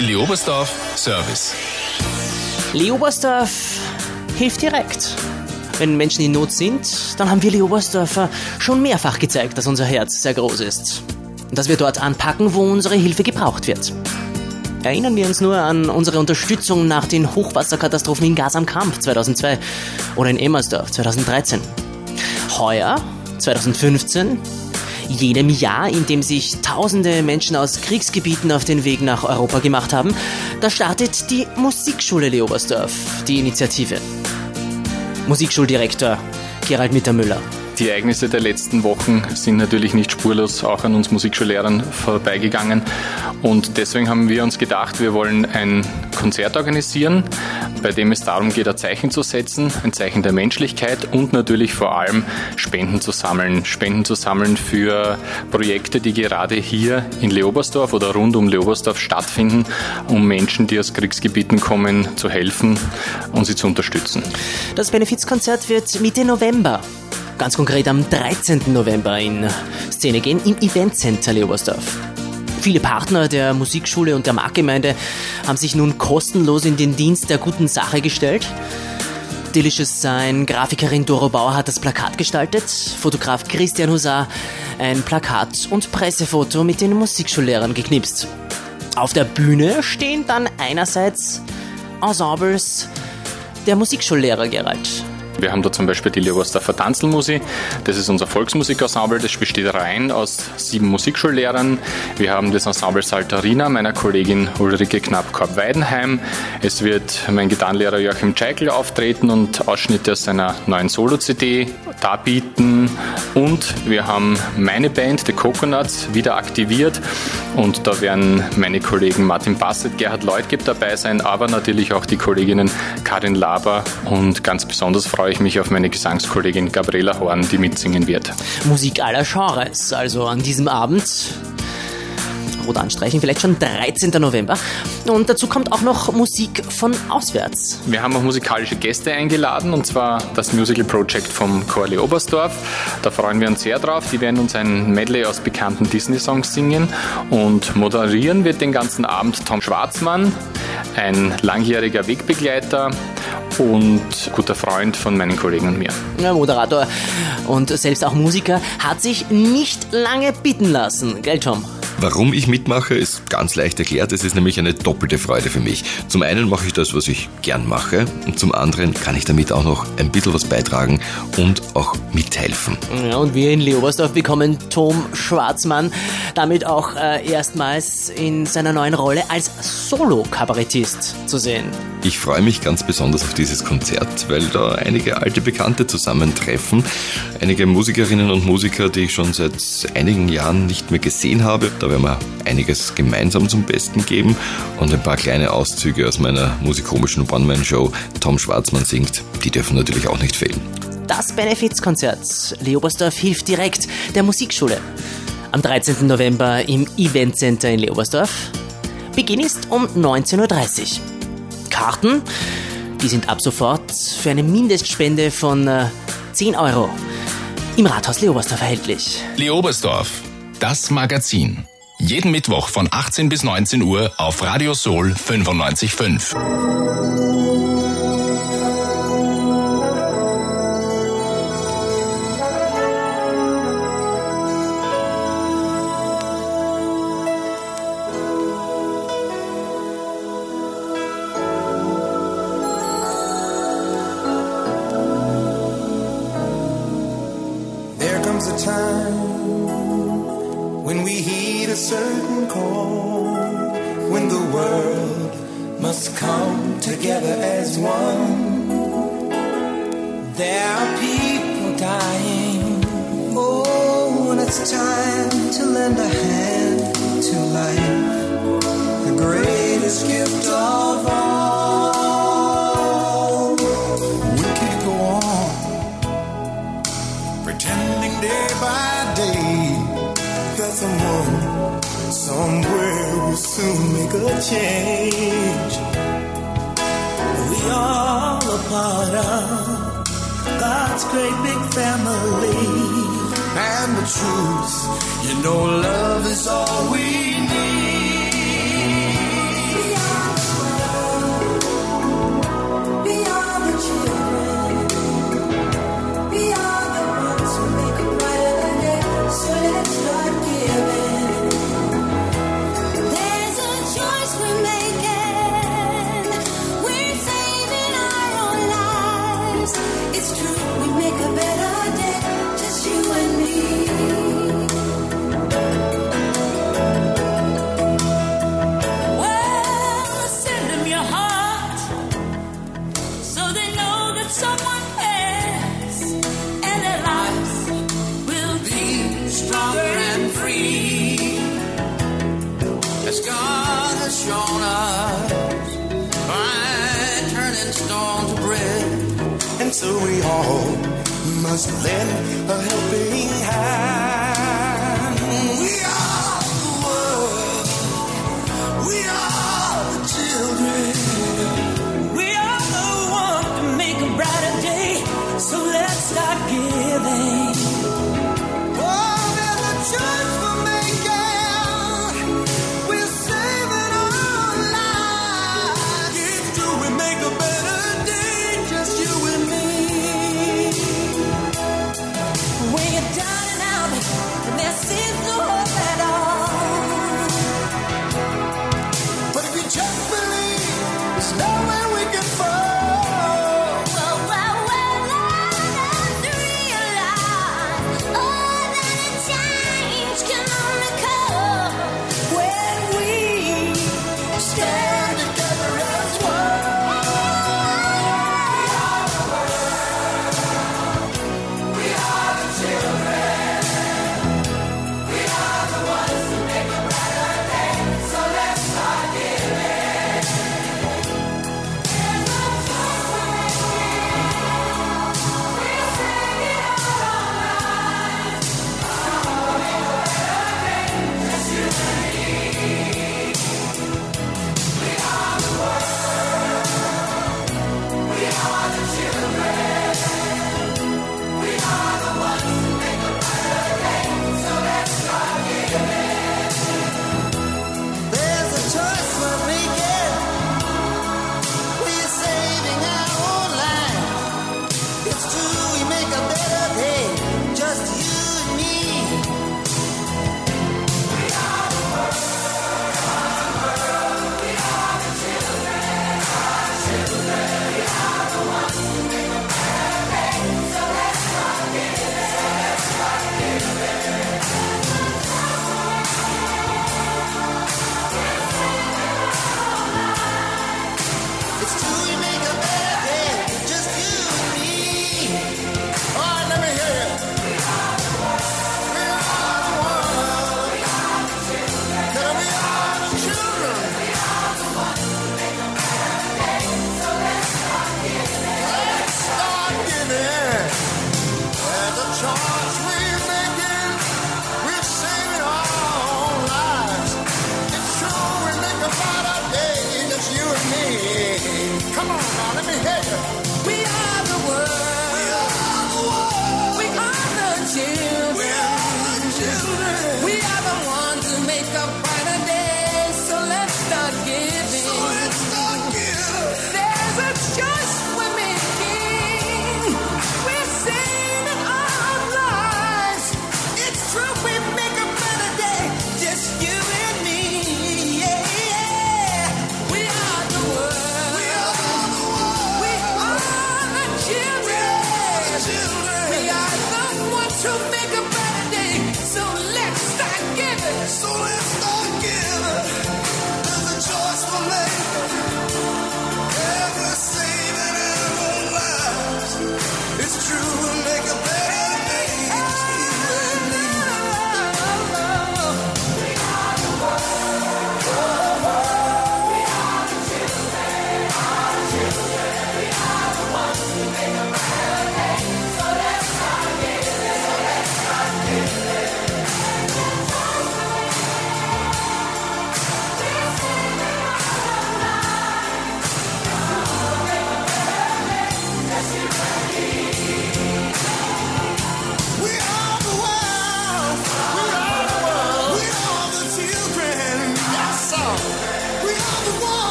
Leobersdorf Service. Leobersdorf hilft direkt. Wenn Menschen in Not sind, dann haben wir Leobersdorfer schon mehrfach gezeigt, dass unser Herz sehr groß ist. Und dass wir dort anpacken, wo unsere Hilfe gebraucht wird. Erinnern wir uns nur an unsere Unterstützung nach den Hochwasserkatastrophen in Gas am Kamp 2002 oder in Emmersdorf 2013. Heuer, 2015, jenem Jahr, in dem sich tausende Menschen aus Kriegsgebieten auf den Weg nach Europa gemacht haben, da startet die Musikschule Leobersdorf, die Initiative. Musikschuldirektor Gerald Mittermüller. Die Ereignisse der letzten Wochen sind natürlich nicht spurlos auch an uns Musikschullehrern vorbeigegangen. Und deswegen haben wir uns gedacht, wir wollen ein Konzert organisieren, bei dem es darum geht, ein Zeichen zu setzen, ein Zeichen der Menschlichkeit und natürlich vor allem Spenden zu sammeln. Spenden zu sammeln für Projekte, die gerade hier in Leobersdorf oder rund um Leobersdorf stattfinden, um Menschen, die aus Kriegsgebieten kommen, zu helfen und sie zu unterstützen. Das Benefizkonzert wird Mitte November, ganz konkret am 13. November in Szene gehen, im Eventcenter Leobersdorf. Viele Partner der Musikschule und der Marktgemeinde haben sich nun kostenlos in den Dienst der guten Sache gestellt. Delicious Sign, Grafikerin Doro Bauer hat das Plakat gestaltet, Fotograf Christian Husar ein Plakat und Pressefoto mit den Musikschullehrern geknipst. Auf der Bühne stehen dann einerseits Ensembles der Musikschullehrer, Gerald. Wir haben da zum Beispiel die Leobersdorfer Tanzelmusik. Das ist unser Volksmusikensemble. Das besteht rein aus 7 Musikschullehrern. Wir haben das Ensemble Saltarina meiner Kollegin Ulrike Knapp-Korb-Weidenheim. Es wird mein Gitarrenlehrer Joachim Tscheikel auftreten und Ausschnitte aus seiner neuen Solo-CD darbieten. Und wir haben meine Band, The Coconuts, wieder aktiviert. Und da werden meine Kollegen Martin Bassett, Gerhard Leutgeb dabei sein, aber natürlich auch die Kolleginnen Karin Laber und ganz besonders freue ich mich auf meine Gesangskollegin Gabriela Horn, die mitsingen wird. Musik aller Genres, also an diesem Abend. Rot anstreichen, vielleicht schon 13. November. Und dazu kommt auch noch Musik von auswärts. Wir haben auch musikalische Gäste eingeladen, und zwar das Musical Project vom Chor Leobersdorf. Da freuen wir uns sehr drauf. Die werden uns ein Medley aus bekannten Disney-Songs singen. Und moderieren wird den ganzen Abend Tom Schwarzmann, ein langjähriger Wegbegleiter und guter Freund von meinen Kollegen und mir. Der Moderator und selbst auch Musiker hat sich nicht lange bitten lassen, gell Tom? Warum ich mitmache, ist ganz leicht erklärt. Es ist nämlich eine doppelte Freude für mich. Zum einen mache ich das, was ich gern mache, und zum anderen kann ich damit auch noch ein bisschen was beitragen und auch mithelfen. Ja, und wir in Leobersdorf bekommen Tom Schwarzmann damit auch erstmals in seiner neuen Rolle als Solo-Kabarettist zu sehen. Ich freue mich ganz besonders auf dieses Konzert, weil da einige alte Bekannte zusammentreffen. Einige Musikerinnen und Musiker, die ich schon seit einigen Jahren nicht mehr gesehen habe. Da werden wir einiges gemeinsam zum Besten geben und ein paar kleine Auszüge aus meiner musikomischen One-Man-Show Tom Schwarzmann singt, die dürfen natürlich auch nicht fehlen. Das Benefizkonzert Leobersdorf hilft direkt der Musikschule. Am 13. November im Eventcenter in Leobersdorf. Beginn ist um 19.30 Uhr. Karten, die sind ab sofort für eine Mindestspende von 10 Euro im Rathaus Leobersdorf erhältlich. Leobersdorf, das Magazin. Jeden Mittwoch von 18 bis 19 Uhr auf Radio Soul 95.5. There comes a time when we heed a certain call, when the world must come together as one. There are people dying. Oh, and it's time to lend a hand to life, the greatest gift of all. We can't go on pretending day by day that someone somewhere will soon make a change. We all a part of God's great big family, and the truth, you know, love is all we need. So we all must lend a helping hand. We are the world. We are the children. We are the one to make a brighter day. So let's start giving. Oh, there's a choice for making. We're saving our lives. It's true, we make a better day, just you and me. When you're down and out, and there seems no hope at all. But if you just believe, there's nowhere we can fall.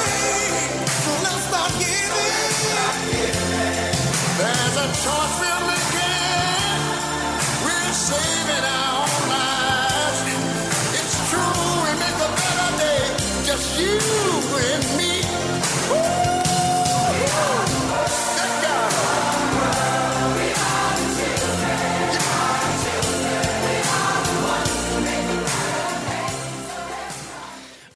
Choice we'll